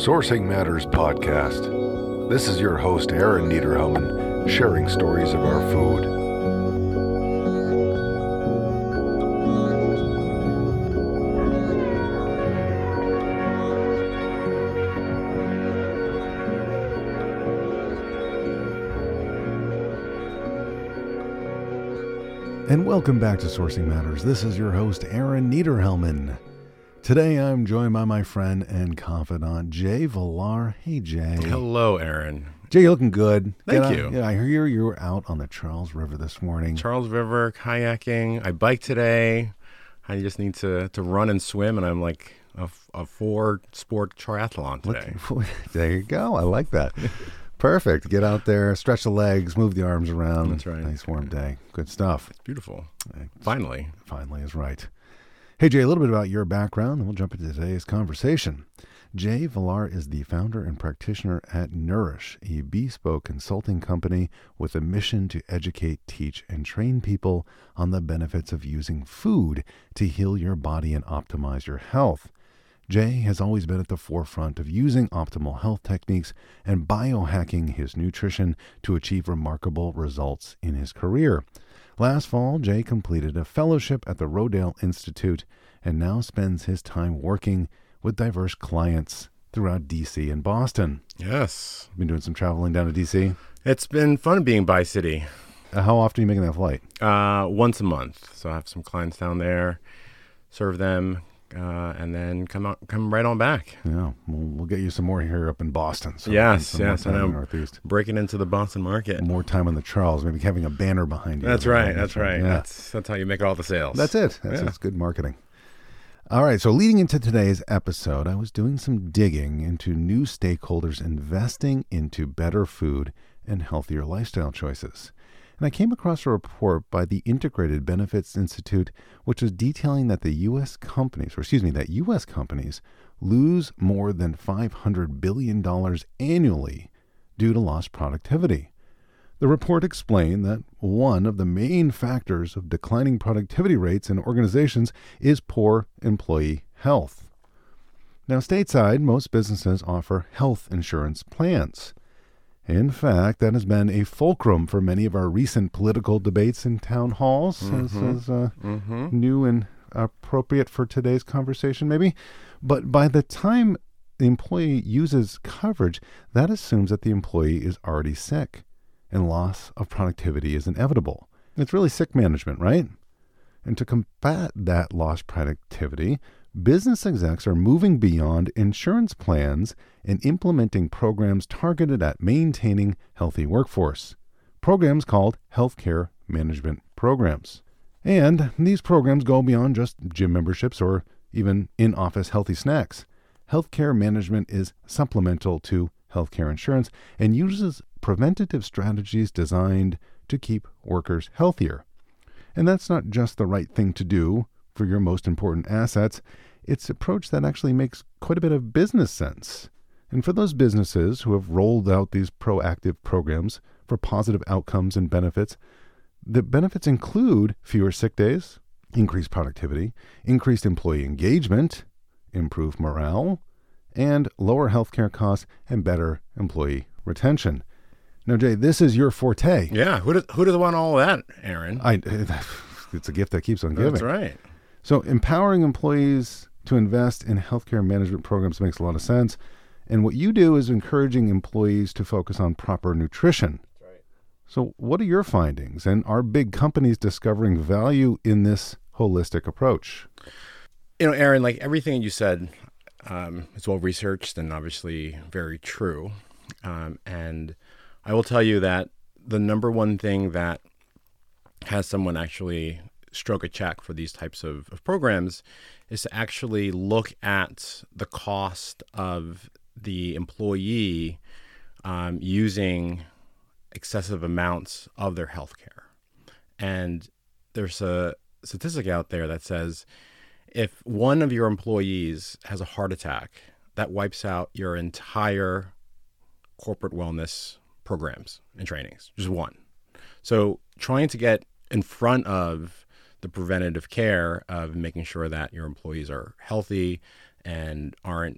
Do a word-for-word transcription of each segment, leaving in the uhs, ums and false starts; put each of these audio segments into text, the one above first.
Sourcing Matters podcast. This is your host, Aaron Niederhelman, sharing stories of our food. And welcome back to Sourcing Matters. This is your host, Aaron Niederhelman. Today, I'm joined by my friend and confidant, Jay Villar. Hey, Jay. Hello, Aaron. Jay, you're looking good. Thank Get you. out, yeah, I hear you were out on the Charles River this morning. Charles River, kayaking. I biked today. I just need to, to run and swim, and I'm like a, a four-sport triathlon today. Look, there you go. I like that. Perfect. Get out there, stretch the legs, move the arms around. That's right. Nice warm day. Good stuff. It's beautiful. Finally. Finally is right. Hey, Jay, a little bit about your background, and we'll jump into today's conversation. Jay Villar is the founder and practitioner at Nourish, a bespoke consulting company with a mission to educate, teach, and train people on the benefits of using food to heal your body and optimize your health. Jay has always been at the forefront of using optimal health techniques and biohacking his nutrition to achieve remarkable results in his career. Last fall, Jay completed a fellowship at the Rodale Institute and now spends his time working with diverse clients throughout D C and Boston. Yes. Been doing some traveling down to D C. It's been fun being by city. Uh, how often are you making that flight? Uh, once a month. So I have some clients down there, serve them, uh, and then come out, come right on back. Yeah, we'll, we'll get you some more here up in Boston. So yes, some more yes, time I in know. the Northeast. Breaking into the Boston market. More time on the Charles, maybe having a banner behind you. That's right. That's right. Yeah. That's that's how you make all the sales. That's it. That's, Yeah. that's good marketing. All right. So leading into today's episode, I was doing some digging into new stakeholders investing into better food and healthier lifestyle choices. And I came across a report by the Integrated Benefits Institute, which was detailing that the U S companies, or excuse me, that U S companies lose more than five hundred billion dollars annually due to lost productivity. The report explained that one of the main factors of declining productivity rates in organizations is poor employee health. Now, stateside, most businesses offer health insurance plans. In fact, that has been a fulcrum for many of our recent political debates in town halls, Mm-hmm. as, as uh, Mm-hmm. new and appropriate for today's conversation, maybe. But by the time the employee uses coverage, that assumes that the employee is already sick, and loss of productivity is inevitable. It's really sick management, right? And to combat that lost productivity, business execs are moving beyond insurance plans and implementing programs targeted at maintaining healthy workforce. Programs called healthcare management programs. And these programs go beyond just gym memberships or even in-office healthy snacks. Healthcare management is supplemental to healthcare insurance and uses preventative strategies designed to keep workers healthier. And that's not just the right thing to do for your most important assets. It's an approach that actually makes quite a bit of business sense. And for those businesses who have rolled out these proactive programs for positive outcomes and benefits, the benefits include fewer sick days, increased productivity, increased employee engagement, improved morale, and lower healthcare costs and better employee retention. Now, Jay, this is your forte. Yeah. Who does who does want all of that, Aaron? I, it's a gift that keeps on giving. That's right. So empowering employees to invest in healthcare management programs makes a lot of sense. And what you do is encouraging employees to focus on proper nutrition. That's right. So what are your findings? And are big companies discovering value in this holistic approach? You know, Aaron, like everything you said, um, it's well researched and obviously very true. Um, and I will tell you that the number one thing that has someone actually stroke a check for these types of, of programs is to actually look at the cost of the employee um, using excessive amounts of their health care. And there's a statistic out there that says if one of your employees has a heart attack, that wipes out your entire corporate wellness programs and trainings, just one. So trying to get in front of the preventative care of making sure that your employees are healthy and aren't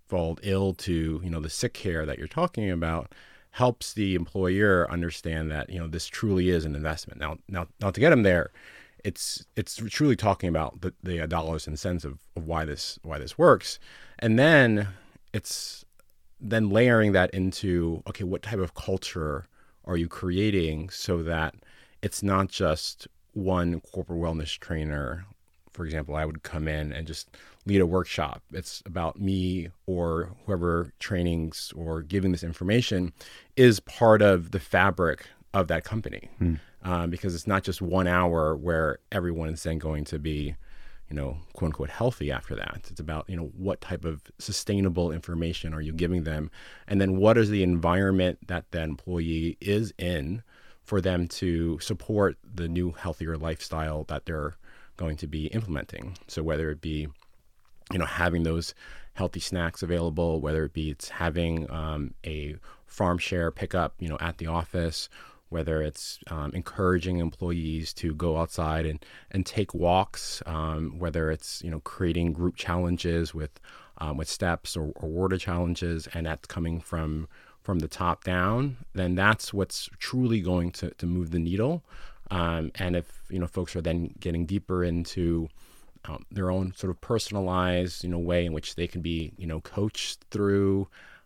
fall ill to, you know, the sick care that you're talking about, helps the employer understand that, you know, this truly is an investment. Now, now, now to get them there, it's it's truly talking about the, the dollars and cents of, of why this why this works, and then it's then layering that into, okay, what type of culture are you creating so that it's not just one corporate wellness trainer. For example, I would come in and just lead a workshop. It's about me or whoever trainings or giving this information is part of the fabric of that company. Hmm. Um, because it's not just one hour where everyone is then going to be, you know, quote unquote, healthy after that. It's about, you know, what type of sustainable information are you giving them? And then what is the environment that the employee is in for them to support the new healthier lifestyle that they're going to be implementing. So whether it be, you know, having those healthy snacks available, whether it be it's having um, a farm share pickup, you know, at the office, whether it's um, encouraging employees to go outside and, and take walks, um, whether it's, you know, creating group challenges with um, with steps or, or water challenges, and that's coming from from the top down, then that's what's truly going to, to move the needle. Um, and if, you know, folks are then getting deeper into um, their own sort of personalized, you know, way in which they can be, you know, coached through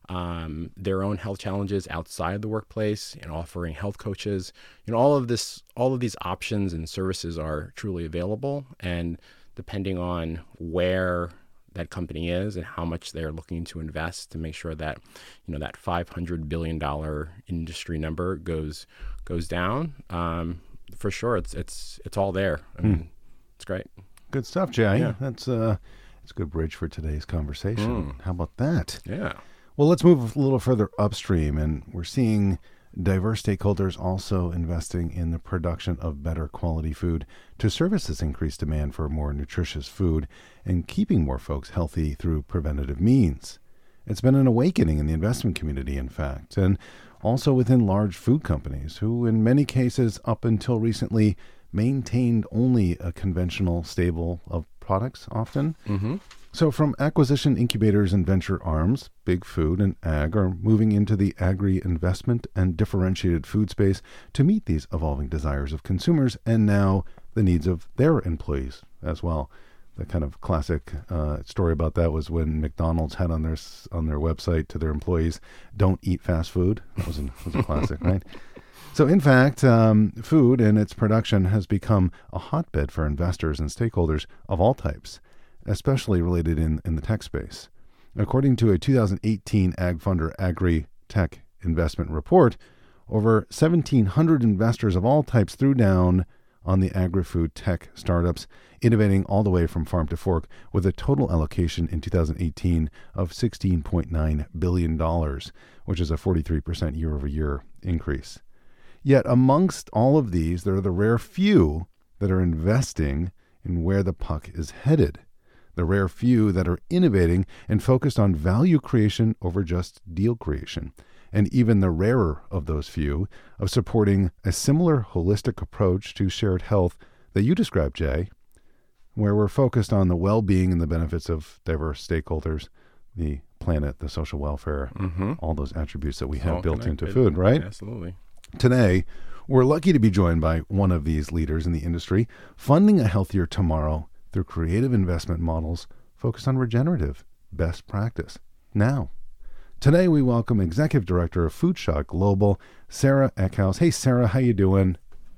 um, their own health challenges outside the workplace and offering health coaches, you know, all of this, all of these options and services are truly available. And depending on where that company is and how much they're looking to invest to make sure that, you know, that five hundred billion dollars industry number goes, goes down, um, for sure. It's, it's, it's all there. I mean, mm. It's great. Good stuff, Jay. Yeah. That's uh, it's a good bridge for today's conversation. Mm. How about that? Yeah. Well, let's move a little further upstream, and we're seeing diverse stakeholders also investing in the production of better quality food to service this increased demand for more nutritious food and keeping more folks healthy through preventative means. It's been an awakening in the investment community, in fact, and also within large food companies who, in many cases, up until recently, maintained only a conventional stable of products often. Mm-hmm. So from acquisition incubators and venture arms, Big Food and Ag are moving into the agri-investment and differentiated food space to meet these evolving desires of consumers and now the needs of their employees as well. The kind of classic uh, story about that was when McDonald's had on their on their website to their employees, "Don't eat fast food." That was, an, was a classic, right? So in fact, um, food and its production has become a hotbed for investors and stakeholders of all types, especially related in, in the tech space. According to a two thousand eighteen AgFunder Agri-Tech Investment Report, over seventeen hundred investors of all types threw down on the agri-food tech startups, innovating all the way from farm to fork, with a total allocation in two thousand eighteen of sixteen point nine billion dollars, which is a forty-three percent year-over-year increase. Yet amongst all of these, there are the rare few that are investing in where the puck is headed. The rare few that are innovating and focused on value creation over just deal creation. And even the rarer of those few of supporting a similar holistic approach to shared health that you described, Jay, where we're focused on the well-being and the benefits of diverse stakeholders, the planet, the social welfare, mm-hmm. all those attributes that we have built connected. Into food, right? Absolutely. Today, we're lucky to be joined by one of these leaders in the industry, funding a healthier tomorrow through creative investment models focused on regenerative best practice. Now, today we welcome Executive Director of Foodshot Global, Sarah Eckhouse. Hey, Sarah, how you doing?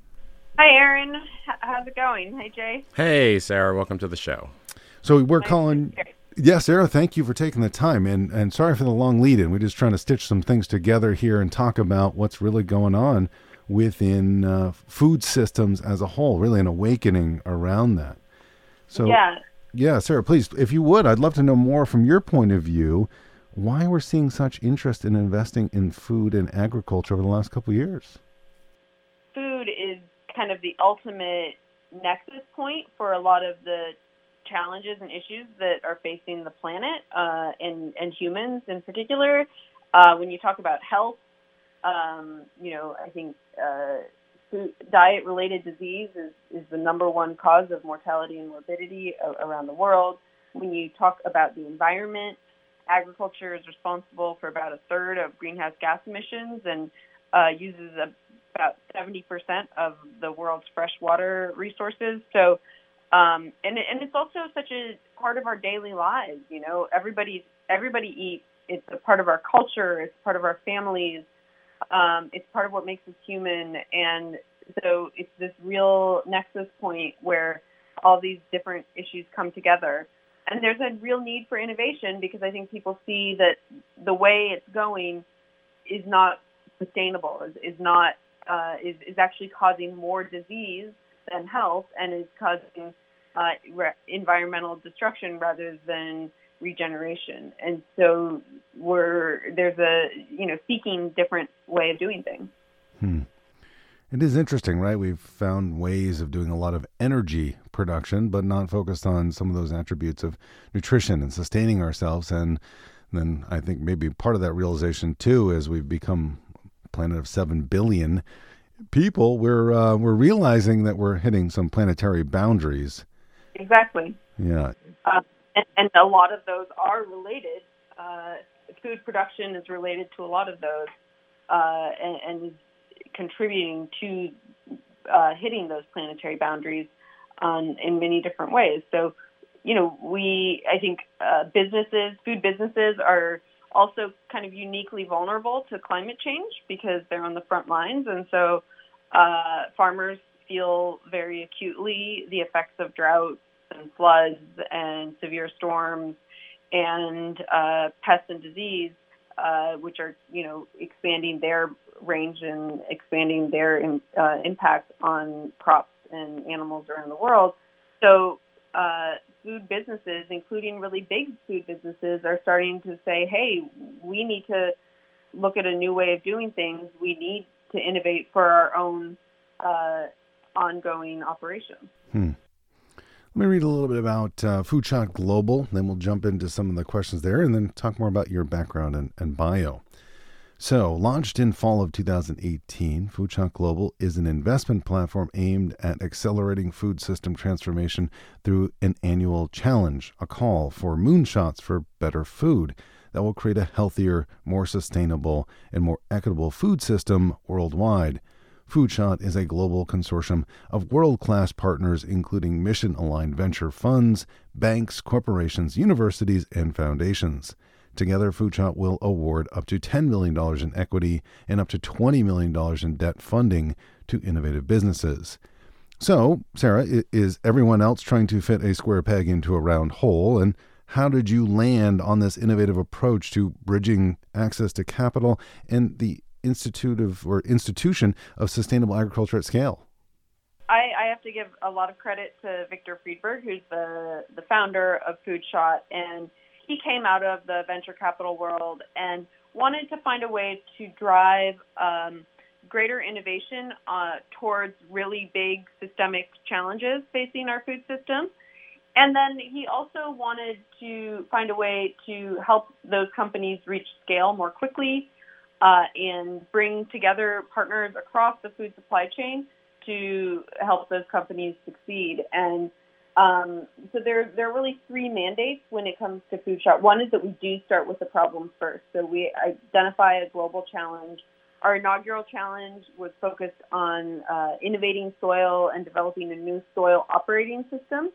Hi, Aaron. H- how's it going? Hey, Jay. Hey, Sarah. Welcome to the show. So we're nice calling... Yeah, Sarah, thank you for taking the time, and, and sorry for the long lead-in. We're just trying to stitch some things together here and talk about what's really going on within uh, food systems as a whole, really an awakening around that. So, yeah. yeah, Sarah, please, if you would, I'd love to know more from your point of view, why we're seeing such interest in investing in food and agriculture over the last couple of years. Food is kind of the ultimate nexus point for a lot of the challenges and issues that are facing the planet uh, and, and humans in particular. Uh, when you talk about health, um, you know, I think uh, food, diet-related disease is, is the number one cause of mortality and morbidity a- around the world. When you talk about the environment, agriculture is responsible for about a third of greenhouse gas emissions and uh, uses about seventy percent of the world's freshwater resources. So, um, and and it's also such a part of our daily lives. You know, everybody everybody eats. It's a part of our culture. It's part of our families. Um, it's part of what makes us human. And so it's this real nexus point where all these different issues come together. And there's a real need for innovation because I think people see that the way it's going is not sustainable, is, is not uh, is, is actually causing more disease than health, and is causing uh, re- environmental destruction rather than regeneration. And so we're there's a you know seeking different way of doing things. Hmm. It is interesting, right? We've found ways of doing a lot of energy production, but not focused on some of those attributes of nutrition and sustaining ourselves. And then I think maybe part of that realization too, as we've become a planet of seven billion people, we're uh, we're realizing that we're hitting some planetary boundaries. Exactly. Yeah. Uh, and, and a lot of those are related. Uh, food production is related to a lot of those, uh, and, and contributing to uh, hitting those planetary boundaries um, in many different ways. So, you know, we, I think uh, businesses, food businesses are also kind of uniquely vulnerable to climate change because they're on the front lines. And so uh, farmers feel very acutely the effects of drought and floods and severe storms and uh, pests and disease, uh, which are, you know, expanding their range and expanding their uh, impact on crops and animals around the world. So uh, food businesses, including really big food businesses, are starting to say, hey, we need to look at a new way of doing things. We need to innovate for our own uh, ongoing operations. Hmm. Let me read a little bit about uh, Foodshot Global, then we'll jump into some of the questions there and then talk more about your background and, and bio. So, launched in fall of two thousand eighteen, Foodshot Global is an investment platform aimed at accelerating food system transformation through an annual challenge, a call for moonshots for better food that will create a healthier, more sustainable, and more equitable food system worldwide. Foodshot is a global consortium of world-class partners, including mission-aligned venture funds, banks, corporations, universities, and foundations. Together, Foodshot will award up to ten million dollars in equity and up to twenty million dollars in debt funding to innovative businesses. So, Sarah, is everyone else trying to fit a square peg into a round hole? And how did you land on this innovative approach to bridging access to capital and the Institute of or institution of sustainable agriculture at scale? I, I have to give a lot of credit to Victor Friedberg, who's the, the founder of Foodshot, and he came out of the venture capital world and wanted to find a way to drive um, greater innovation uh, towards really big systemic challenges facing our food system. And then he also wanted to find a way to help those companies reach scale more quickly uh, and bring together partners across the food supply chain to help those companies succeed. And um, so there, there are really three mandates when it comes to Foodshot. One is that we do start with the problem first. So we identify a global challenge. Our inaugural challenge was focused on uh, innovating soil and developing a new soil operating system.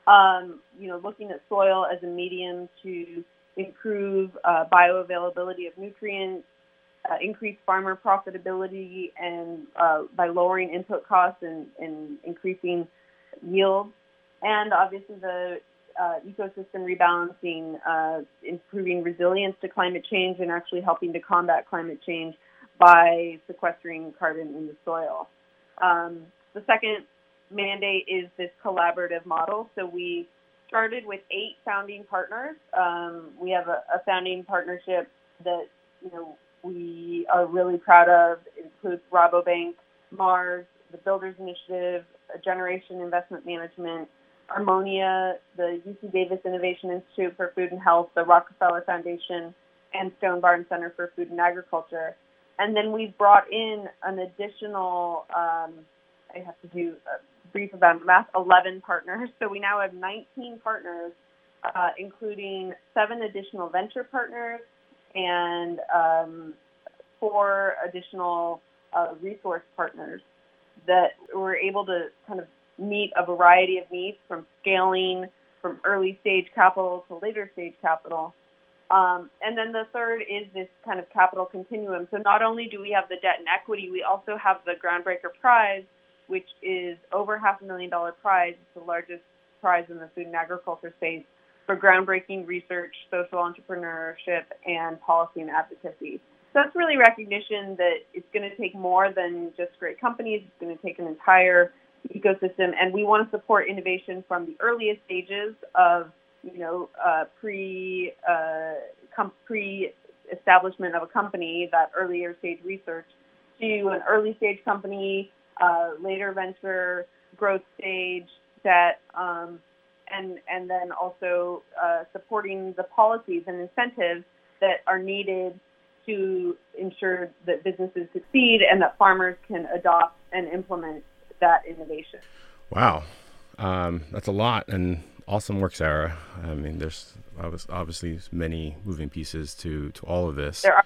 Um, you know, looking at soil as a medium to improve uh, bioavailability of nutrients, uh, increase farmer profitability, and uh, by lowering input costs and, and increasing yield, and obviously the uh, ecosystem rebalancing, uh, improving resilience to climate change, and actually helping to combat climate change by sequestering carbon in the soil. Um, the second mandate is this collaborative model. So we started with eight founding partners. Um, we have a, a founding partnership that, you know, we are really proud of. It includes Rabobank, Mars, the Builders Initiative, Generation Investment Management, Armonia, the U C Davis Innovation Institute for Food and Health, the Rockefeller Foundation, and Stone Barn Center for Food and Agriculture. And then we've brought in an additional, um, I have to do a brief about math, eleven partners. So we now have nineteen partners uh, including seven additional venture partners and um, four additional uh, resource partners that were able to kind of meet a variety of needs, from scaling, from early stage capital to later stage capital. Um, and then the third is this kind of capital continuum. So not only do we have the debt and equity, we also have the Groundbreaker Prize, which is over half a million dollar prize. It's the largest prize in the food and agriculture space for groundbreaking research, social entrepreneurship, and policy and advocacy. So that's really recognition that it's going to take more than just great companies. It's going to take an entire ecosystem, and we want to support innovation from the earliest stages of, you know, uh, pre uh, com- pre-establishment of a company, that earlier stage research, to an early stage company, uh, later venture, growth stage, debt, um, and and then also uh, supporting the policies and incentives that are needed to ensure that businesses succeed and that farmers can adopt and implement that innovation. Wow. Um, that's a lot, and awesome work, Sarah. I mean, there's obviously many moving pieces to, to all of this. There are.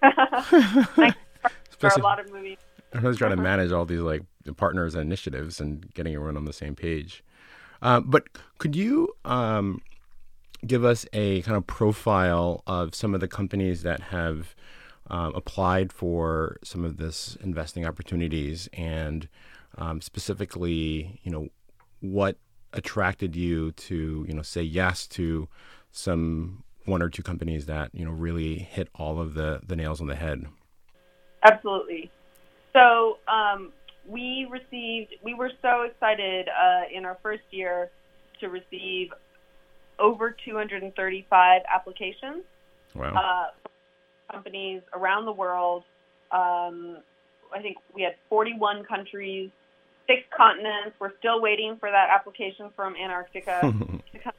there are a lot of moving pieces. I'm just trying to manage all these like partners and initiatives and getting everyone on the same page. Uh, but could you um, give us a kind of profile of some of the companies that have um, applied for some of this investing opportunities, and um, specifically, you know, what attracted you to, you know, say yes to some one or two companies that, you know, really hit all of the, the nails on the head? Absolutely. So um, we received, we were so excited uh, in our first year to receive over two hundred thirty-five applications. Wow. Uh, from companies around the world. Um, I think we had forty-one countries, six continents. We're still waiting for that application from Antarctica to come.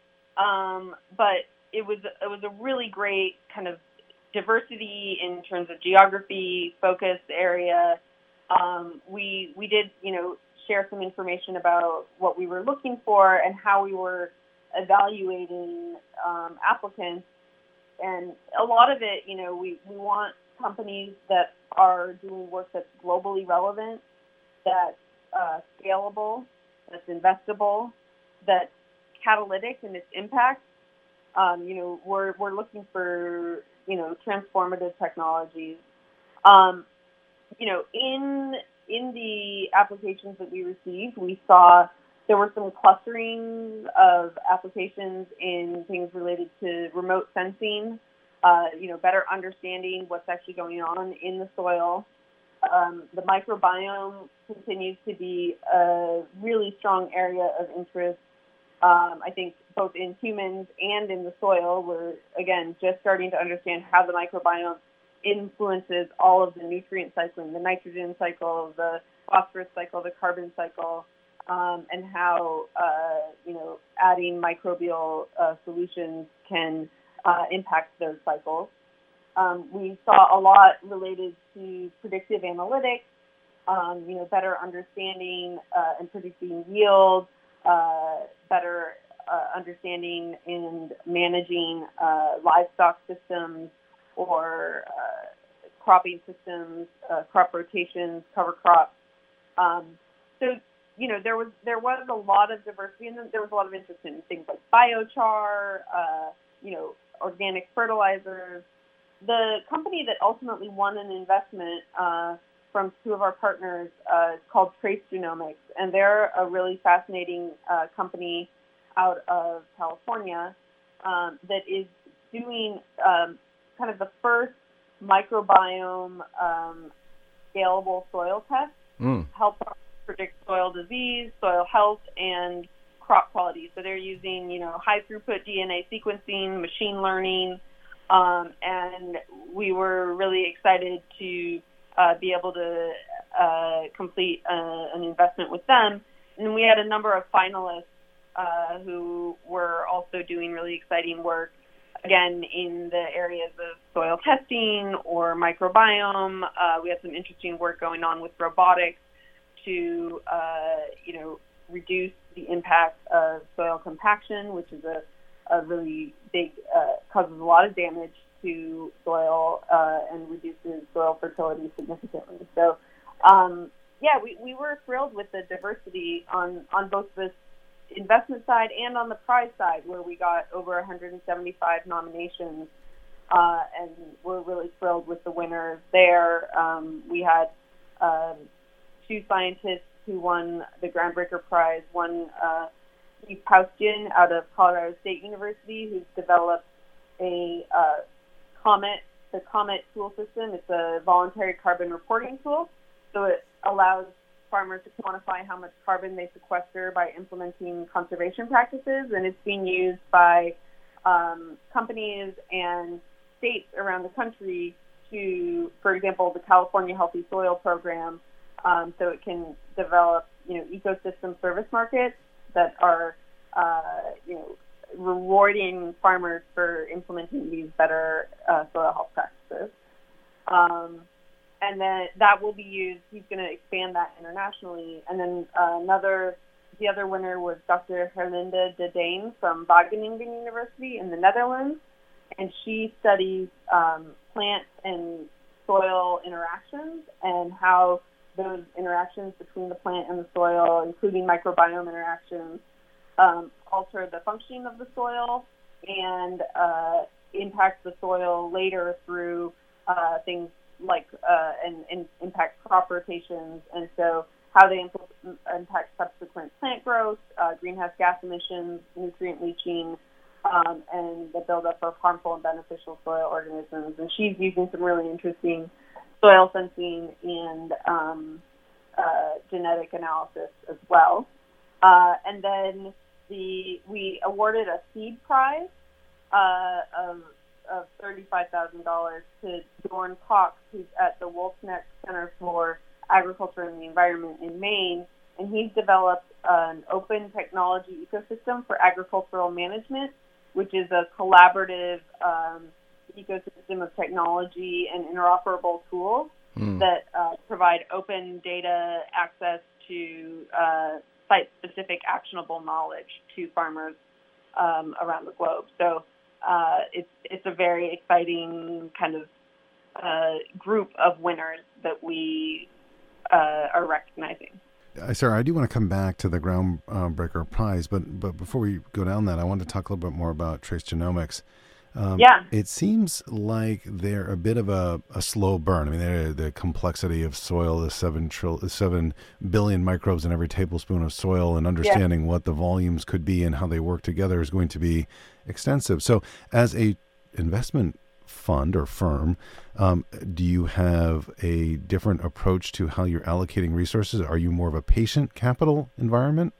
Um, but it was it was a really great kind of diversity in terms of geography, focus area. Um, we we did you know share some information about what we were looking for and how we were evaluating um, applicants. And a lot of it, you know, we, we want companies that are doing work that's globally relevant, that's uh, scalable, that's investable, that's catalytic in its impact. Um, you know, we're we're looking for, you know, transformative technologies. Um, you know, in in the applications that we received, we saw there were some clustering of applications in things related to remote sensing, uh, you know, better understanding what's actually going on in the soil. Um, the microbiome continues to be a really strong area of interest. Um, I think both in humans and in the soil, we're, again, just starting to understand how the microbiome influences all of the nutrient cycling, the nitrogen cycle, the phosphorus cycle, the carbon cycle, um, and how, uh, you know, adding microbial uh, solutions can uh, impact those cycles. Um, we saw a lot related to predictive analytics, um, you know, better understanding uh, and predicting yield, uh, better uh, understanding and managing uh, livestock systems or uh, cropping systems, uh, crop rotations, cover crops. Um, so, you know, there was there was a lot of diversity, and there was a lot of interest in things like biochar, uh, you know, organic fertilizers. The company that ultimately won an investment uh, from two of our partners uh, is called Trace Genomics, and they're a really fascinating uh, company out of California um, that is doing um, kind of the first microbiome um, scalable soil test, mm. help predict soil disease, soil health, and crop quality. So they're using, you know, high throughput D N A sequencing, machine learning, um, and we were really excited to uh, be able to uh, complete uh, an investment with them. And we had a number of finalists uh, who were also doing really exciting work, again, in the areas of soil testing or microbiome. Uh, we had some interesting work going on with robotics to, uh, you know, reduce the impact of soil compaction, which is a a really big, uh, causes a lot of damage to soil uh, and reduces soil fertility significantly. So, um, yeah, we, we were thrilled with the diversity on, on both the investment side and on the prize side, where we got over one hundred seventy-five nominations, uh, and we're really thrilled with the winners there. Um, we had um, two scientists who won the Groundbreaker Prize. One, uh, Steve Paustian out of Colorado State University, who's developed a uh, COMET, the COMET tool system. It's a voluntary carbon reporting tool, so it allows farmers to quantify how much carbon they sequester by implementing conservation practices, and it's being used by um, companies and states around the country to, for example, the California Healthy Soil Program, um, so it can develop, you know, ecosystem service markets that are, uh, you know, rewarding farmers for implementing these better uh, soil health practices. Um, and then that will be used, he's going to expand that internationally. And then uh, another, the other winner was Doctor Herlinda de Deen from Wageningen University in the Netherlands. And she studies um, plant and soil interactions and how those interactions between the plant and the soil, including microbiome interactions, um, alter the functioning of the soil and uh, impact the soil later through uh, things like uh, and, and impact crop rotations, and so how they impl- impact subsequent plant growth, uh, greenhouse gas emissions, nutrient leaching, um, and the buildup of harmful and beneficial soil organisms. And she's using some really interesting soil sensing and um, uh, genetic analysis as well. Uh, and then the we awarded a seed prize uh, of, of thirty-five thousand dollars to Dorn Cox, who's at the Wolfneck Center for Agriculture and the Environment in Maine, and he's developed an open technology ecosystem for agricultural management, which is a collaborative um, ecosystem of technology and interoperable tools mm. that uh, provide open data access to uh, site-specific actionable knowledge to farmers um, around the globe. So uh, it's it's a very exciting kind of uh, group of winners that we uh, are recognizing. Uh, Sarah, I do want to come back to the Groundbreaker Prize, but but before we go down that, I want to talk a little bit more about trace genomics. Um, yeah. It seems like they're a bit of a, a slow burn. I mean, the complexity of soil, the seven, tril- seven billion microbes in every tablespoon of soil, and understanding yeah. what the volumes could be and how they work together is going to be extensive. So as a investment fund or firm, um, do you have a different approach to how you're allocating resources? Are you more of a patient capital environment?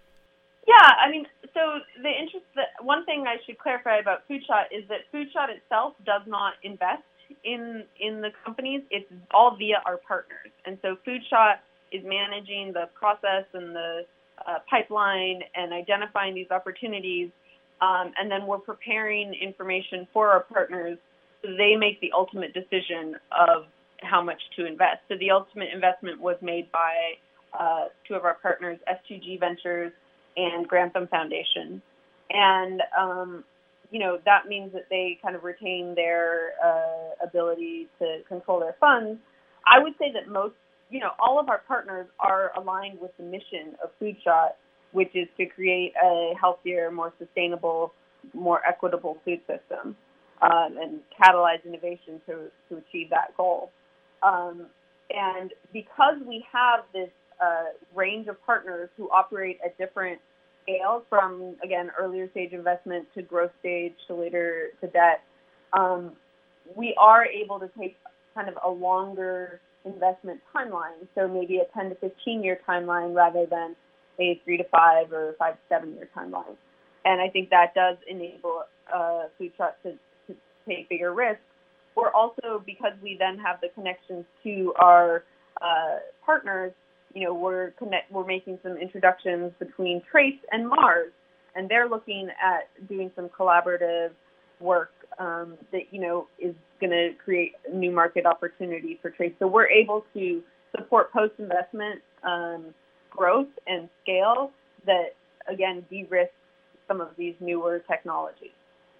Yeah, I mean, so the interest, that one thing I should clarify about Foodshot is that Foodshot itself does not invest in in the companies. It's all via our partners. And so Foodshot is managing the process and the uh, pipeline and identifying these opportunities. Um, and then we're preparing information for our partners so they make the ultimate decision of how much to invest. So the ultimate investment was made by uh, two of our partners, S two G Ventures and Grantham Foundation. And, um, you know, that means that they kind of retain their uh, ability to control their funds. I would say that most, you know, all of our partners are aligned with the mission of Foodshot, which is to create a healthier, more sustainable, more equitable food system um, and catalyze innovation to, to achieve that goal. Um, and because we have this uh, range of partners who operate at different scales, from, again, earlier stage investment to growth stage to later to debt, um, we are able to take kind of a longer investment timeline, so maybe a ten to fifteen year timeline rather than a three to five or five to seven year timeline. And I think that does enable uh, Foodshot to, to take bigger risks. We're also, because we then have the connections to our uh, partners, you know, we're connect, we're making some introductions between Trace and Mars, and they're looking at doing some collaborative work um, that, you know, is going to create new market opportunity for Trace. So we're able to support post-investment um, growth and scale that, again, de-risks some of these newer technologies.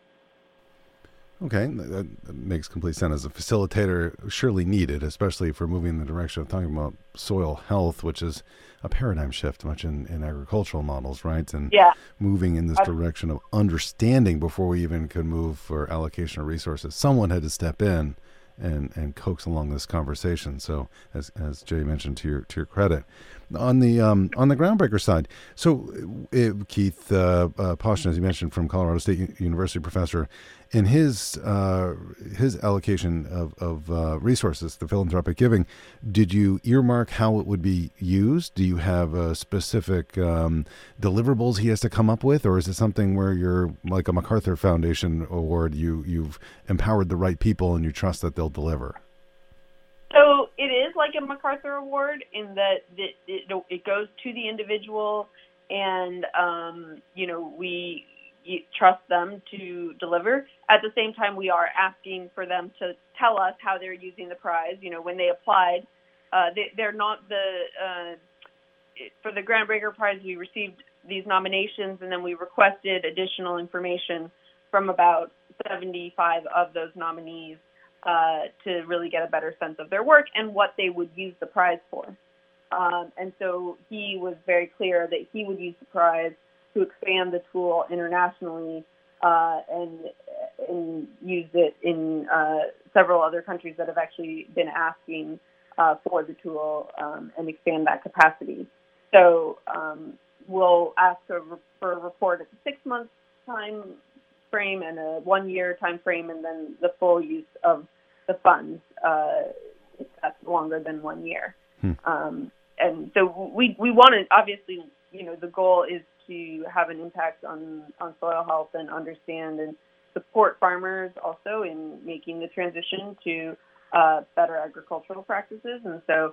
Okay, that, that makes complete sense. As a facilitator, surely needed, especially for moving in the direction of talking about soil health, which is a paradigm shift much in, in agricultural models, right? And yeah. moving in this direction of understanding before we even could move for allocation of resources. Someone had to step in and, and coax along this conversation. So, as as Jay mentioned, to your to your credit, on the um, on the groundbreaker side. So, uh, Keith uh, uh, Poston, as you mentioned, from Colorado State U- University professor, in his uh, his allocation of of uh, resources, the philanthropic giving, did you earmark how it would be used? Do you have uh, specific um, deliverables he has to come up with, or is it something where you're like a MacArthur Foundation award? You you've empowered the right people and you trust that they'll deliver. So it is like a MacArthur Award in that it, it, it goes to the individual, and um, you know we you trust them to deliver. At the same time, we are asking for them to tell us how they're using the prize. You know, when they applied, uh, they, they're not the uh, for the Groundbreaker Prize. We received these nominations, and then we requested additional information from about seventy-five of those nominees. Uh, to really get a better sense of their work and what they would use the prize for. Um, and so he was very clear that he would use the prize to expand the tool internationally uh, and, and use it in uh, several other countries that have actually been asking uh, for the tool um, and expand that capacity. So um, we'll ask for, for a report at the six-month time frame and a one-year time frame, and then the full use of the funds uh, if that's longer than one year. Hmm. Um, and so we we want to, obviously, you know, the goal is to have an impact on, on soil health and understand and support farmers also in making the transition to uh, better agricultural practices. And so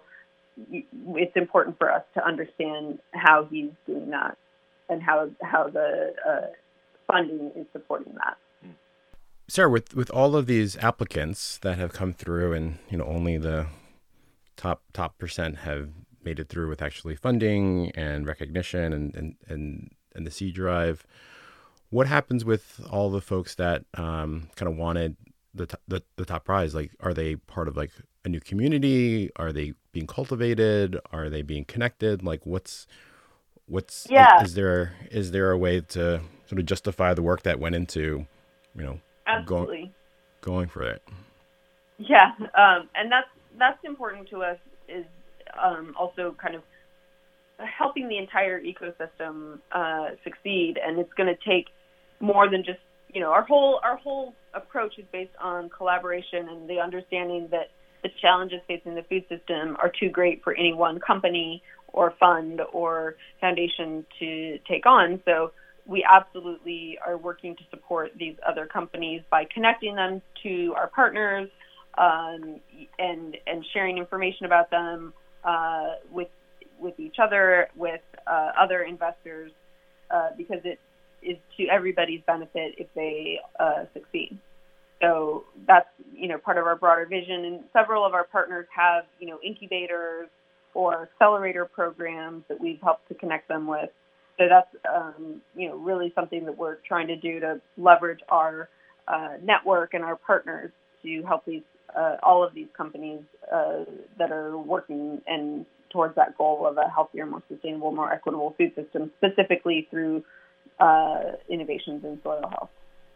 it's important for us to understand how he's doing that and how, how the uh, funding is supporting that. Sarah, with, with all of these applicants that have come through, and you know only the top top percent have made it through with actually funding and recognition and and, and, and the seed drive, what happens with all the folks that um, kind of wanted the, t- the the top prize? Like, are they part of like a new community? Are they being cultivated? Are they being connected? Like, what's what's yeah. is, is there is there a way to sort of justify the work that went into, you know, Absolutely. Going, going for it. Yeah, um, and that's that's important to us, is um, also kind of helping the entire ecosystem uh, succeed. And it's going to take more than just, you know, our whole our whole approach is based on collaboration and the understanding that the challenges facing the food system are too great for any one company or fund or foundation to take on. So we absolutely are working to support these other companies by connecting them to our partners um, and and sharing information about them uh, with with each other, with uh, other investors, uh, because it is to everybody's benefit if they uh, succeed. So that's, you know, part of our broader vision. And several of our partners have, you know, incubators or accelerator programs that we've helped to connect them with. So that's, um, you know, really something that we're trying to do to leverage our uh, network and our partners to help these uh, all of these companies uh, that are working and towards that goal of a healthier, more sustainable, more equitable food system, specifically through uh, innovations in soil health.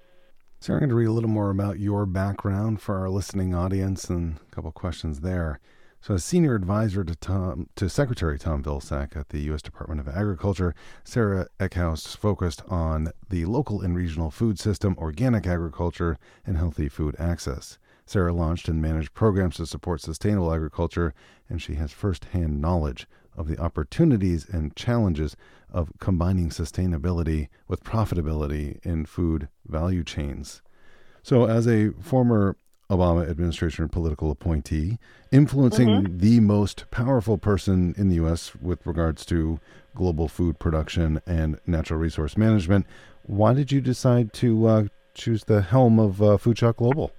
So I'm going to read a little more about your background for our listening audience and a couple of questions there. So as senior advisor to Tom, to Secretary Tom Vilsack at the U S Department of Agriculture, Sarah Eckhouse focused on the local and regional food system, organic agriculture, and healthy food access. Sarah launched and managed programs to support sustainable agriculture, and she has firsthand knowledge of the opportunities and challenges of combining sustainability with profitability in food value chains. So as a former Obama administration political appointee, influencing mm-hmm. the most powerful person in the U S with regards to global food production and natural resource management, why did you decide to uh, choose the helm of uh, Food Shot Global?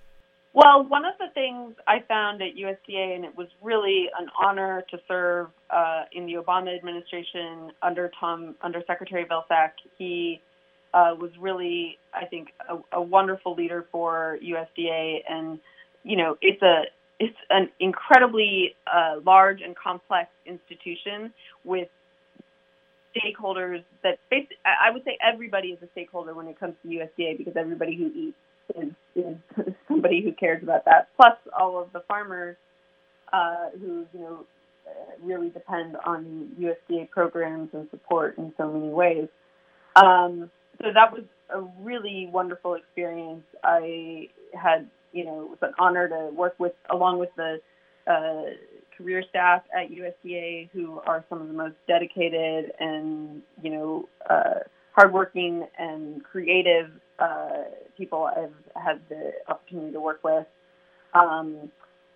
Well, one of the things I found at U S D A, and it was really an honor to serve uh, uh, in the Obama administration under Tom, under Secretary Vilsack. He uh, was really, I think, a, a wonderful leader for U S D A, and you know, it's a it's an incredibly uh, large and complex institution with stakeholders that basically, I would say everybody is a stakeholder when it comes to U S D A, because everybody who eats is, is somebody who cares about that. Plus all of the farmers uh, who, you know, uh, really depend on U S D A programs and support in so many ways. Um, so that was a really wonderful experience. I had, you know, it was an honor to work with, along with the uh, career staff at U S D A, who are some of the most dedicated and, you know, uh, hardworking and creative uh, people I've had the opportunity to work with. Um,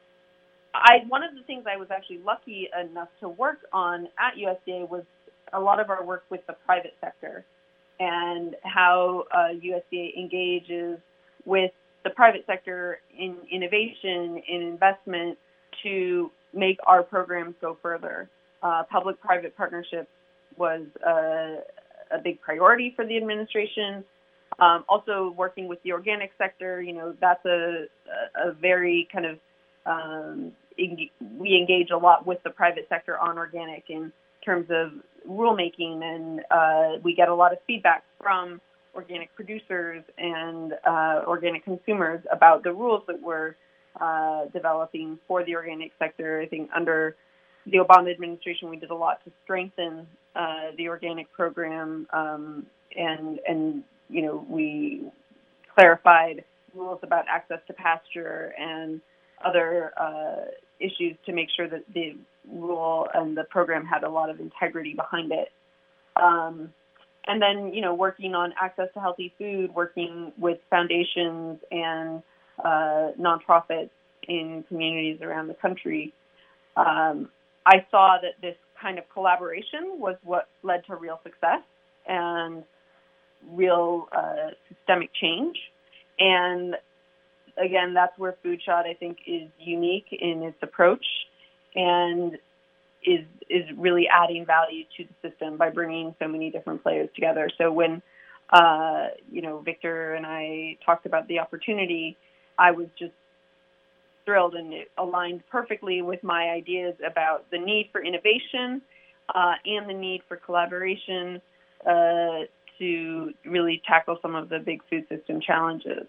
I one of the things I was actually lucky enough to work on at U S D A was a lot of our work with the private sector and how uh, U S D A engages with the private sector in innovation, in investment, to make our programs go further. Uh, public-private partnerships was a, a big priority for the administration. Um, also working with the organic sector, you know, that's a, a, a very kind of, um, eng- we engage a lot with the private sector on organic in terms of rulemaking, and uh, we get a lot of feedback from organic producers and uh, organic consumers about the rules that we're uh, developing for the organic sector. I think under the Obama administration, we did a lot to strengthen uh, the organic program, um, and and you know, we clarified rules about access to pasture and other uh, issues to make sure that the rule and the program had a lot of integrity behind it. Um, and then, you know, working on access to healthy food, working with foundations and uh, nonprofits in communities around the country. Um, I saw that this kind of collaboration was what led to real success and real uh, systemic change. And again, that's where Foodshot, I think, is unique in its approach and is is really adding value to the system by bringing so many different players together. So when, uh, you know, Victor and I talked about the opportunity, I was just thrilled, and it aligned perfectly with my ideas about the need for innovation uh, and the need for collaboration uh, to really tackle some of the big food system challenges.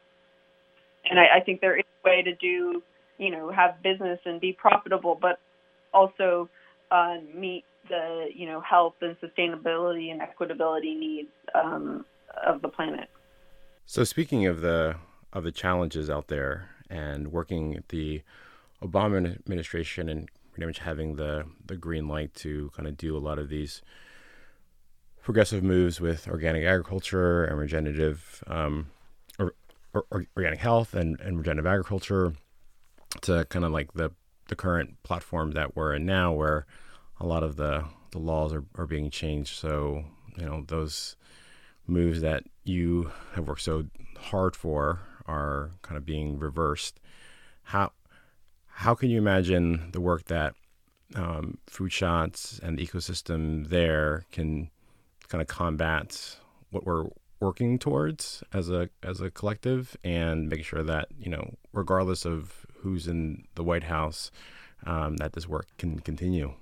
And I, I think there is a way to do, you know, have business and be profitable, but also uh, meet the, you know, health and sustainability and equitability needs um, of the planet. So speaking of the of the challenges out there and working at the Obama administration and pretty much having the, the green light to kind of do a lot of these progressive moves with organic agriculture and regenerative um, or, or, or organic health and, and regenerative agriculture, to kind of like the, the current platform that we're in now, where a lot of the, the laws are, are being changed. So, you know, those moves that you have worked so hard for are kind of being reversed. How how can you imagine the work that um, Foodshots and the ecosystem there can kind of combat what we're working towards as a as a collective, and make sure that, you know, regardless of who's in the White House, um, that this work can continue?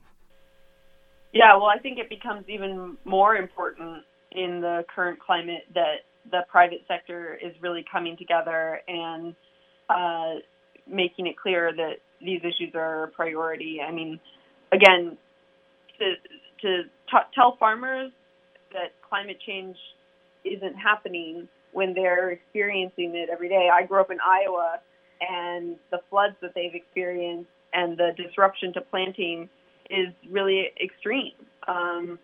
Yeah, well, I think it becomes even more important in the current climate that the private sector is really coming together and uh, making it clear that these issues are a priority. I mean, again, to to t- tell farmers that climate change isn't happening when they're experiencing it every day. I grew up in Iowa, and the floods that they've experienced and the disruption to planting is really extreme. Um,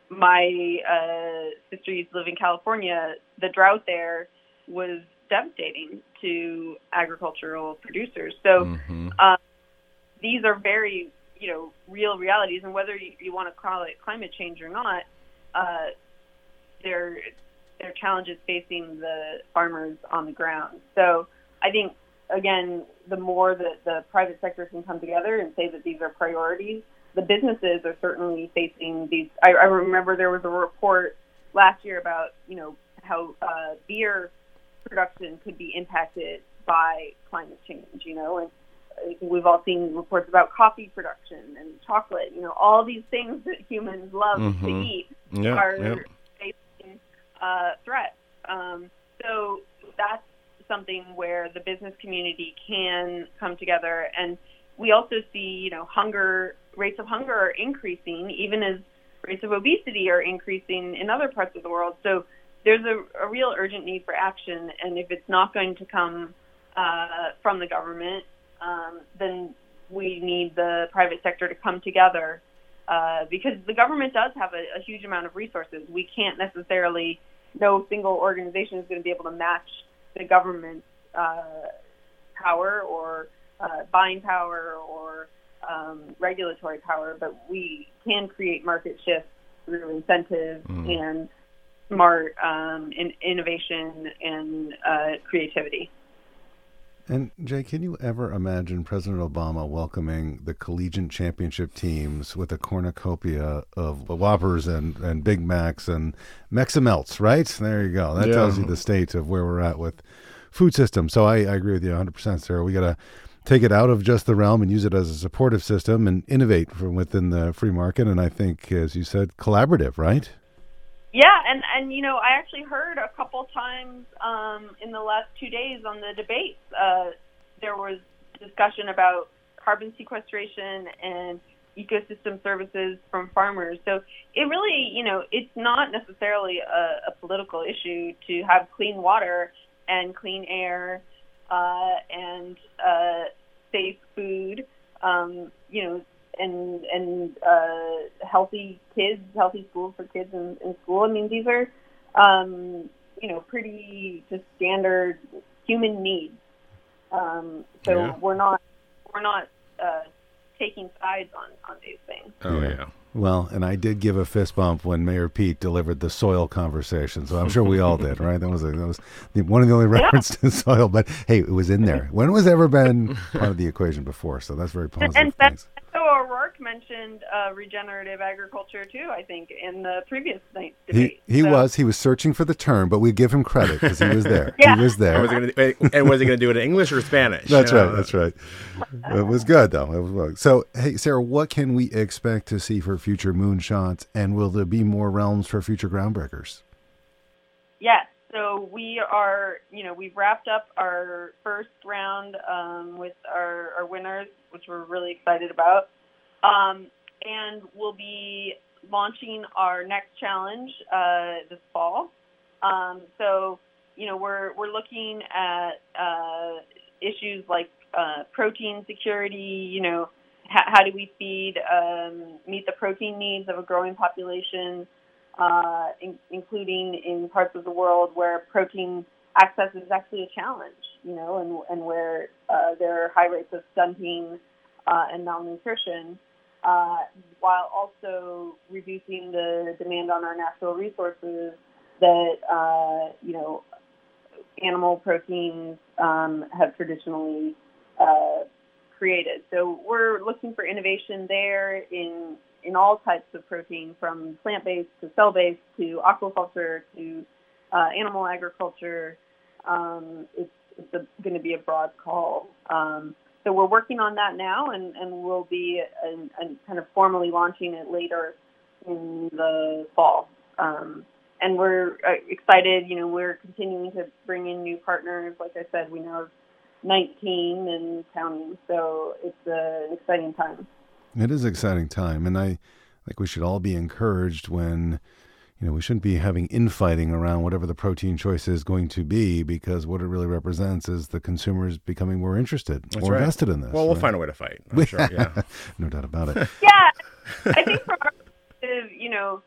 my uh, sister used to live in California. The drought there was devastating to agricultural producers. So Mm-hmm. uh, these are very, you know, real realities, and whether you, you want to call it climate change or not, uh, they're, they're challenges facing the farmers on the ground. So I think, again, the more that the private sector can come together and say that these are priorities, the businesses are certainly facing these. I, I remember there was a report last year about, you know, how uh, beer production could be impacted by climate change, you know, and I think we've all seen reports about coffee production and chocolate, you know, all these things that humans love mm-hmm. to eat yep, are yep. facing uh, threats. Um, so that's something where the business community can come together. And we also see, you know, hunger, rates of hunger are increasing, even as rates of obesity are increasing in other parts of the world. So there's a, a real urgent need for action. And if it's not going to come uh, from the government, um, then we need the private sector to come together uh, because the government does have a, a huge amount of resources. We can't necessarily, no single organization is going to be able to match the government's uh, power or uh, buying power or um, regulatory power, but we can create market shifts through incentives mm. and smart um, in, innovation and uh, creativity. And Jay, can you ever imagine President Obama welcoming the collegiate championship teams with a cornucopia of Whoppers and, and Big Macs and Meximelts, right? There you go. That yeah. tells you the state of where we're at with food systems. So I, I agree with you one hundred percent, Sarah. We got to take it out of just the realm and use it as a supportive system and innovate from within the free market. And I think, as you said, collaborative, right? Yeah, and, and you know, I actually heard a couple times um, in the last two days on the debates, uh, there was discussion about carbon sequestration and ecosystem services from farmers. So it really, you know, it's not necessarily a, a political issue to have clean water and clean air uh, and uh, safe food, um, you know, and and uh, healthy kids, healthy schools for kids in, in school. I mean, these are, um, you know, pretty just standard human needs. Um, so yeah. we're not we're not uh, taking sides on, on these things. Oh yeah. yeah. Well, and I did give a fist bump when Mayor Pete delivered the soil conversation, so I'm sure we all did, right? That was a, that was the, one of the only references yeah. to soil, but hey, it was in there. When was ever been part of the equation before? So that's very positive. And, and so O'Rourke mentioned uh, regenerative agriculture too, I think, in the previous night's debate. He, he so. was. He was searching for the term, but we give him credit because he was there. yeah. He was there. And was, he gonna, and was he going to do it in English or Spanish? That's you know? right. That's right. It was good, though. It was well. So, hey, Sarah, what can we expect to see for future moonshots, and will there be more realms for future groundbreakers? Yes. So we are, you know, we've wrapped up our first round um, with our, our winners, which we're really excited about. Um, and we'll be launching our next challenge uh, this fall. Um, so, you know, we're we're looking at uh, issues like uh, protein security. You know, ha- how do we feed um, meet the protein needs of a growing population, uh, in- including in parts of the world where protein access is actually a challenge. You know, and and where uh, there are high rates of stunting uh, and malnutrition. Uh, while also reducing the demand on our natural resources that, uh, you know, animal proteins um, have traditionally uh, created. So we're looking for innovation there in in all types of protein, from plant-based to cell-based to aquaculture to uh, animal agriculture. Um, it's it's going to be a broad call. Um, So we're working on that now, and, and we'll be an, an kind of formally launching it later in the fall. Um, and we're uh, excited. You know, we're continuing to bring in new partners. Like I said, we now have nineteen and counting. So it's uh, an exciting time. It is an exciting time, and I think we should all be encouraged when. You know, we shouldn't be having infighting around whatever the protein choice is going to be, because what it really represents is the consumers becoming more interested, That's more right. invested in this. Well, we'll right? find a way to fight. I'm sure, yeah. No doubt about it. Yeah. I think from our perspective, you know,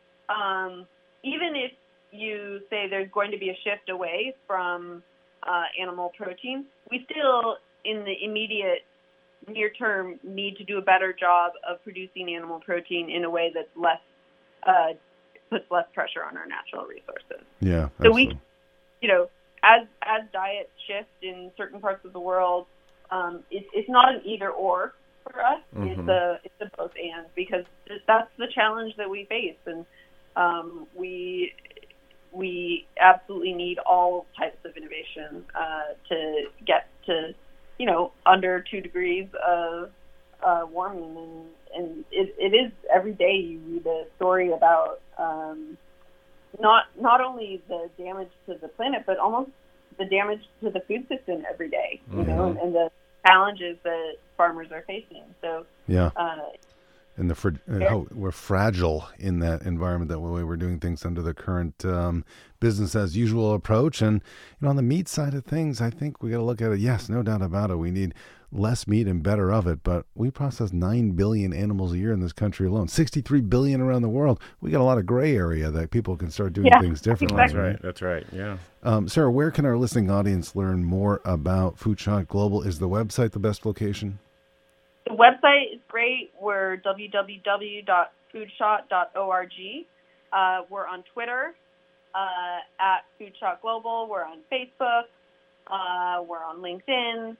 um, even if you say there's going to be a shift away from uh, animal protein, we still, in the immediate near term, need to do a better job of producing animal protein in a way that's less uh, puts less pressure on our natural resources. Yeah. So absolutely. we, you know, as as diets shift in certain parts of the world, um, it, it's not an either or. for us. Mm-hmm. It's a it's a both and, because that's the challenge that we face, and um, we we absolutely need all types of innovation uh, to get to, you know, under two degrees of uh, warming, and and it, it is every day you read a story about um, not not only the damage to the planet, but almost the damage to the food system every day, you mm-hmm. know, and, and the challenges that farmers are facing. So, yeah. Uh, and the fr- yeah. how we're fragile in that environment, that way we're doing things under the current um, business as usual approach. And, you know, on the meat side of things, I think we got to look at it. Yes, no doubt about it. We need less meat and better of it, but we process nine billion animals a year in this country alone, sixty-three billion around the world. We got a lot of gray area that people can start doing yeah, things differently. exactly. That's right. That's right. Yeah. Um, Sarah, where can our listening audience learn more about Foodshot Global? Is the website the best location? The website is great. We're w w w dot foodshot dot org. Uh, we're on Twitter uh, at Foodshot Global. We're on Facebook. Uh, we're on LinkedIn.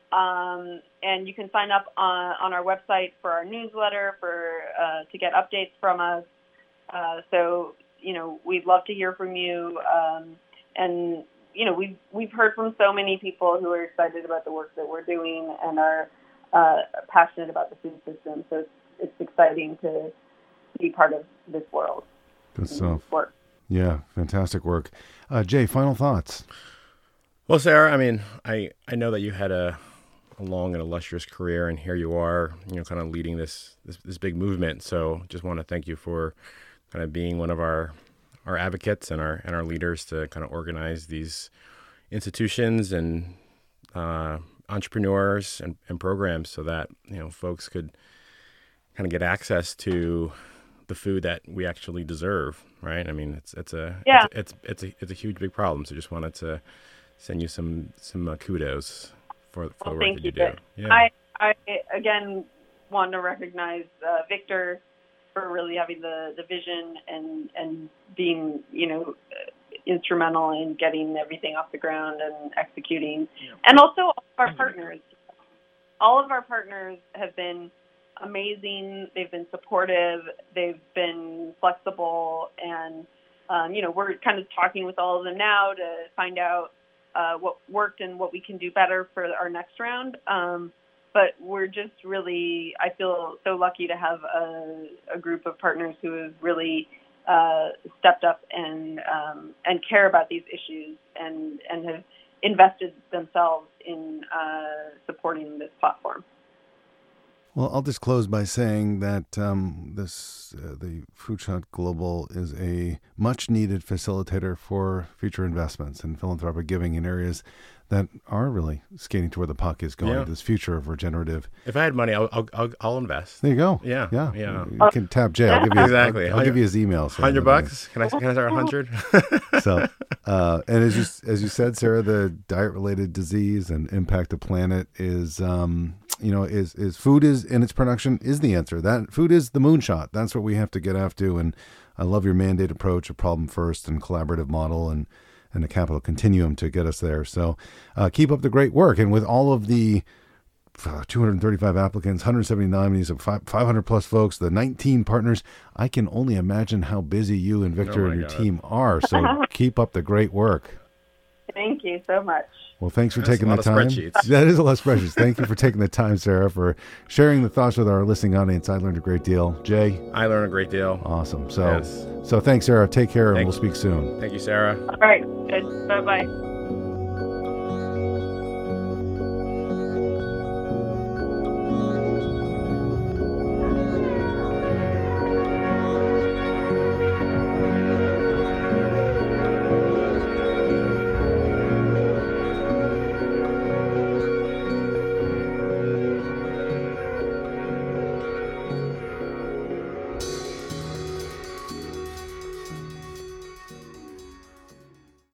Um, and you can sign up on, on our website for our newsletter for uh, to get updates from us. Uh, so, you know, we'd love to hear from you. Um, and, you know, we've, we've heard from so many people who are excited about the work that we're doing and are uh, passionate about the food system. So it's, it's exciting to be part of this world. Good stuff. Work. Yeah, fantastic work. Uh, Jay, final thoughts? Well, Sarah, I mean, I, I know that you had a, a long and illustrious career, and here you are, you know, kind of leading this, this, this big movement. So just want to thank you for kind of being one of our, our advocates and our, and our leaders to kind of organize these institutions and uh, entrepreneurs and, and programs so that, you know, folks could kind of get access to the food that we actually deserve, right? I mean, it's, it's a, yeah. it's, it's, it's a, it's a huge, big problem. So just wanted to send you some, some uh, kudos for, for well, the work thank that you, you do. Yeah. I, I, again, want to recognize uh, Victor for really having the, the vision and, and being, you know, instrumental in getting everything off the ground and executing. Yeah. And also all of our partners. All of our partners have been amazing. They've been supportive. They've been flexible. And, um, you know, we're kind of talking with all of them now to find out Uh, what worked and what we can do better for our next round. Um, but we're just really, I feel so lucky to have a, a group of partners who have really uh, stepped up and um, and care about these issues and, and have invested themselves in uh, supporting this platform. Well, I'll just close by saying that um, this uh, the Foodshot Global is a much-needed facilitator for future investments and philanthropic giving in areas that are really skating to where the puck is going, yeah. this future of regenerative. If I had money, I'll I'll, I'll, I'll invest. There you go. Yeah, yeah, yeah. You can tap Jay. I'll give you exactly. I'll, I'll give you his email. So hundred bucks. Can I can I start a hundred? So, uh, and as you as you said, Sarah, the diet-related disease and impact the planet is, um, you know, is is food is in its production is the answer. That food is the moonshot. That's what we have to get after. And I love your mandate approach, a problem first and collaborative model, and and the capital continuum to get us there. So uh, keep up the great work. And with all of the uh, two hundred thirty-five applicants, one hundred seventy nominees, of five hundred plus folks, the nineteen partners, I can only imagine how busy you and Victor oh and your God. team are. So keep up the great work. Thank you so much. Well, thanks for That's taking a the lot of time. spreadsheets. That is a lot of spreadsheets. Thank you for taking the time, Sarah, for sharing the thoughts with our listening audience. I learned a great deal. Jay? I learned a great deal. Awesome. So, Yes. so thanks, Sarah. Take care, and Thank we'll you. speak soon. Thank you, Sarah. All right. Good. Bye-bye.